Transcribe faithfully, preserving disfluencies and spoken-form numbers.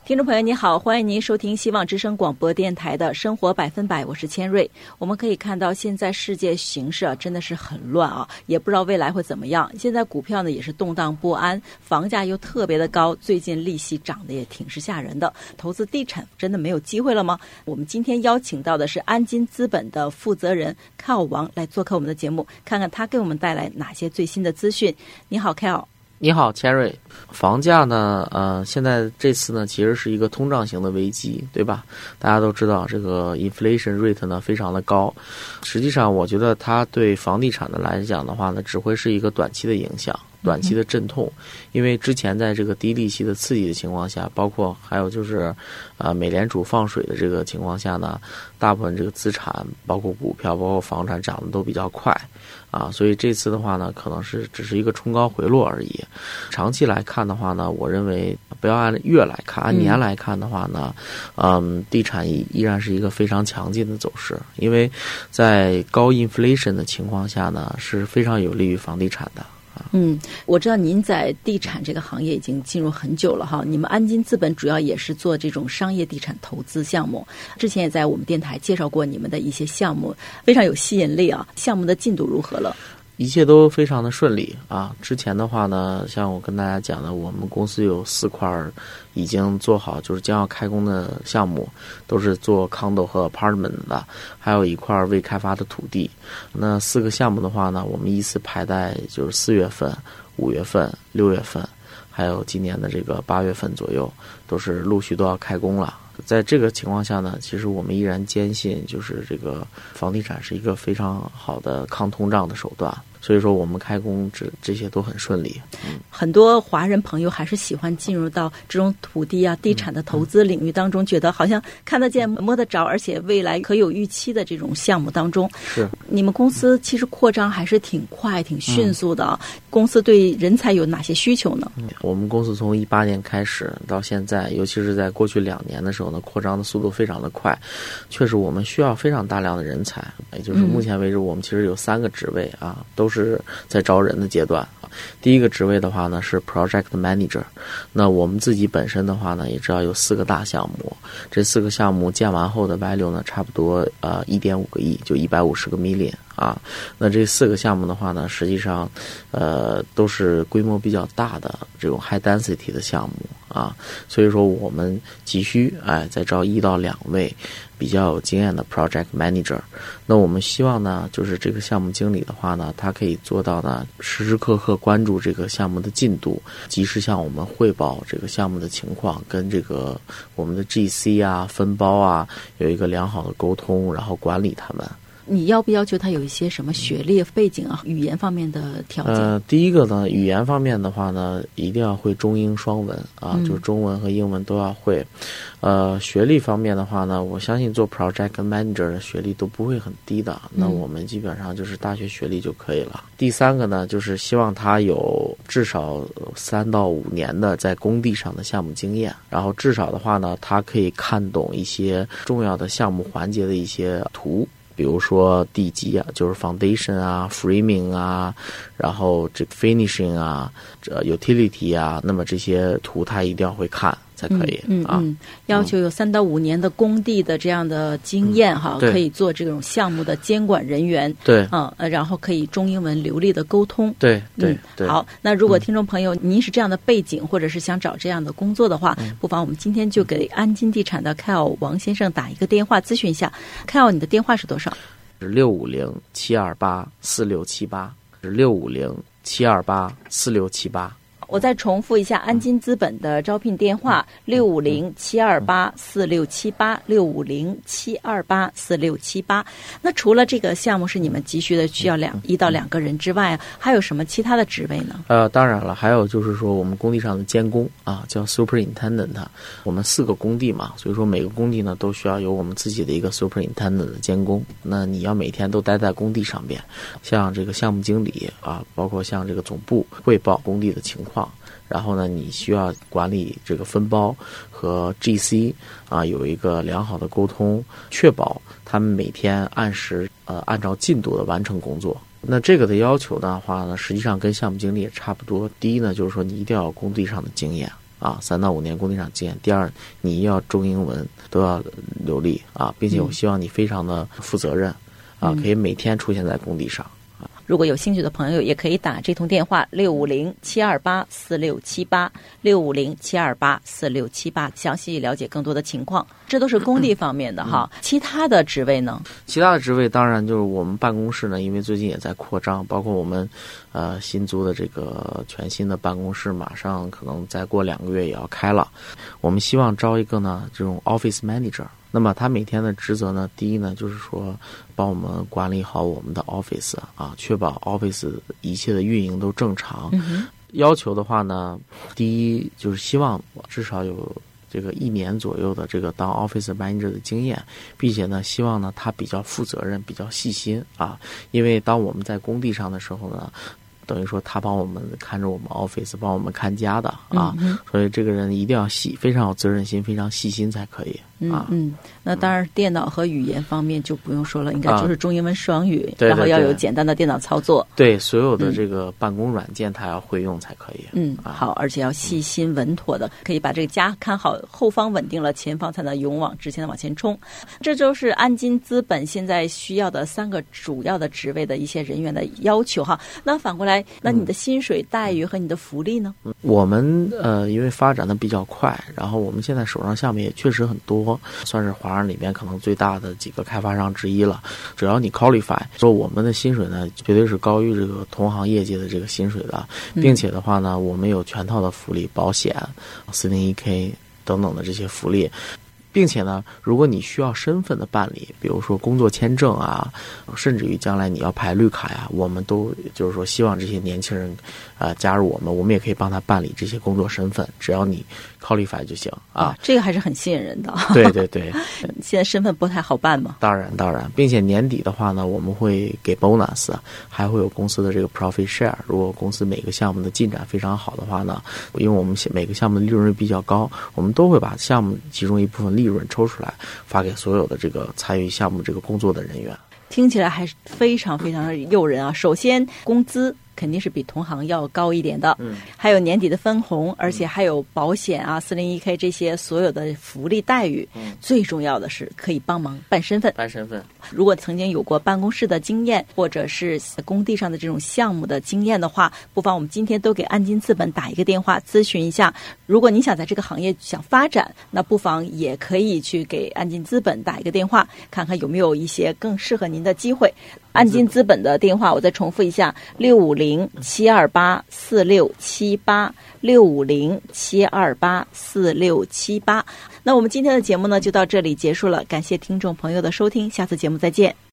听众朋友你好，欢迎您收听希望之声广播电台的生活百分百，我是千瑞。我们可以看到现在世界形势啊真的是很乱啊，也不知道未来会怎么样。现在股票呢也是动荡不安，房价又特别的高，最近利息涨得也挺是吓人的。投资地产真的没有机会了吗？我们今天邀请到的是安金资本的负责人 Kyle 王来做客我们的节目，看看他给我们带来哪些最新的资讯。你好 Kyle。 你好 Cherry， 房价呢呃，现在这次呢其实是一个通胀型的危机，对吧？大家都知道这个 inflation rate 呢非常的高，实际上我觉得它对房地产的来讲的话呢，只会是一个短期的影响，短期的阵痛。因为之前在这个低利息的刺激的情况下，包括还有就是呃美联储放水的这个情况下呢，大部分这个资产包括股票包括房产涨得都比较快啊，所以这次的话呢可能是只是一个冲高回落而已。长期来看的话呢，我认为不要按月来看，按年来看的话呢嗯，地产依然是一个非常强劲的走势，因为在高 inflation 的情况下呢是非常有利于房地产的。 嗯，我知道您在地产这个行业已经进入很久了哈。你们安金资本主要也是做这种商业地产投资项目，之前也在我们电台介绍过你们的一些项目，非常有吸引力啊。项目的进度如何了？ 一切都非常的顺利啊！之前的话呢，像我跟大家讲的，我们公司有四块已经做好，就是将要开工的项目，都是做 condo 和 apartment 的，还有一块未开发的土地。那四个项目的话呢，我们依次排在就是四月份、五月份、六月份，还有今年的这个八月份左右，都是陆续都要开工了。在这个情况下呢，其实我们依然坚信，就是这个房地产是一个非常好的抗通胀的手段，所以说我们开工这这些都很顺利。嗯， 很多华人朋友还是喜欢进入到这种土地啊、地产的投资领域当中，嗯嗯、觉得好像看得见、摸得着，而且未来可有预期的这种项目当中。 是， 你们公司其实扩张还是挺快、挺迅速的。嗯、公司对人才有哪些需求呢？ 嗯、我们公司从一八年开始到现在，尤其是在过去两年的时候呢，扩张的速度非常的快，确实我们需要非常大量的人才。也就是目前为止，我们其实有三个职位啊，都是在招人的阶段。第一个职位的话呢是 project manager， 那我们自己本身的话呢也知道有四个大项目，这四个项目建完后的 value 呢差不多呃 一点五个亿，就一百五十个 million 啊。那这四个项目的话呢，实际上呃都是规模比较大的这种 high density 的项目啊，所以说我们急需哎再招一到两位比较有经验的 project manager。 那我们希望呢就是这个项目经理的话呢，他可以做到呢时时刻刻关注这个项目的进度，及时向我们汇报这个项目的情况，跟这个我们的 G C 啊分包啊有一个良好的沟通，然后管理他们。 你要不要求他有一些什么学历背景啊、语言方面的条件？ 呃，第一个呢，语言方面的话呢，一定要会中英双文啊， 嗯、 就是中文和英文都要会。呃，学历方面的话呢，我相信做 project manager 的学历都不会很低的，那我们基本上就是大学学历就可以了。嗯、第三个呢，就是希望他有至少三到五年的在工地上的项目经验，然后至少的话呢，他可以看懂一些重要的项目环节的一些图。比如说地基啊，就是 foundation 啊 framing 啊，然后这个 finishing 啊，这 utility 啊，那么这些图他一定要会看才可以。 嗯 嗯, 啊嗯，要求有三到五年的工地的这样的经验哈， 嗯、 可以做这种项目的监管人员。 对， 嗯，然后可以中英文流利的沟通。 对对对、 嗯。好，那如果听众朋友、嗯、您是这样的背景，或者是想找这样的工作的话，嗯、不妨我们今天就给安金地产的 Kyle 王先生打一个电话咨询一下。Kyle， 你的电话是多少？ 是六五零七二八四六七八，是六五零七二八四六七八。 我再重复一下安金资本的招聘电话：六五零七二八四六七八，六五零七二八四六七八。那除了这个项目是你们急需的需要两一到两个人之外，还有什么其他的职位呢？ 呃，当然了，还有就是说我们工地上的监工啊，叫 superintendent。我们四个工地嘛，所以说每个工地呢都需要有我们自己的一个 superintendent 的监工。那你要每天都待在工地上边，像这个项目经理啊，包括像这个总部汇报工地的情况。然后呢，你需要管理这个分包和 G C 啊，有一个良好的沟通，确保他们每天按时呃按照进度的完成工作。那这个的要求的话呢，实际上跟项目经理也差不多。第一呢，就是说你一定要有工地上的经验啊，三到五年工地上经验。第二，你要中英文都要流利啊，并且我希望你非常的负责任啊，可以每天出现在工地上。 如果有兴趣的朋友，也可以打这通电话六五零七二八四六七八六五零七二八四六七八，详细了解更多的情况。这都是工地方面的哈，其他的职位呢？ 其他的职位当然就是我们办公室呢，因为最近也在扩张，包括我们呃新租的这个全新的办公室，马上可能再过两个月也要开了。我们希望招一个呢这种 office manager。那么他每天的职责呢，第一呢就是说帮我们管理好我们的 office 啊，确保 office 一切的运营都正常。嗯、要求的话呢，第一就是希望至少有这个一年左右的这个当 office manager 的经验，并且呢希望呢他比较负责任，比较细心啊，因为当我们在工地上的时候呢，等于说他帮我们看着我们 office， 帮我们看家的啊、嗯，所以这个人一定要细，非常有责任心，非常细心才可以啊。 嗯嗯，那当然电脑和语言方面就不用说了，应该就是中英文双语， 啊、对对对， 然后要有简单的电脑操作。 对，所有的这个办公软件他要会用才可以。 嗯，啊、好，而且要细心稳妥的，可以把这个家看好，后方稳定了，前方才能勇往直前的往前冲。这就是安金资本现在需要的三个主要的职位的一些人员的要求哈。那反过来，那你的薪水待遇和你的福利呢？ 嗯、我们呃，因为发展的比较快，然后我们现在手上项目也确实很多，算是华人里面可能最大的几个开发商之一了。只要你 qualify， 说我们的薪水呢，绝对是高于这个同行业界的这个薪水的，并且的话呢，我们有全套的福利、保险、四零一 K 等等的这些福利。并且呢，如果你需要身份的办理，比如说工作签证啊，甚至于将来你要排绿卡呀，我们都就是说希望这些年轻人呃加入我们，我们也可以帮他办理这些工作身份，只要你 qualify 就行啊、哦。 这个还是很吸引人的。 对对对， 现在身份不太好办嘛。 当然当然，并且年底的话呢，我们会给 bonus， 还会有公司的这个 profit share。如果公司每个项目的进展非常好的话呢，因为我们每个项目的利润率比较高，我们都会把项目其中一部分利润抽出来发给所有的这个参与项目这个工作的人员。 听起来还是非常非常的诱人啊！首先工资肯定是比同行要高一点的，嗯，还有年底的分红，而且还有保险啊、四零一 K 这些所有的福利待遇。嗯，最重要的是可以帮忙办身份。 办身份， 如果曾经有过办公室的经验，或者是工地上的这种项目的经验的话，不妨我们今天都给安金资本打一个电话咨询一下。如果您想在这个行业想发展，那不妨也可以去给安金资本打一个电话，看看有没有一些更适合您的机会。安金资本的电话我再重复一下：六五零七二八四六七八，六五零七二八四六七八。那我们今天的节目呢就到这里结束了，感谢听众朋友的收听，下次节目再见。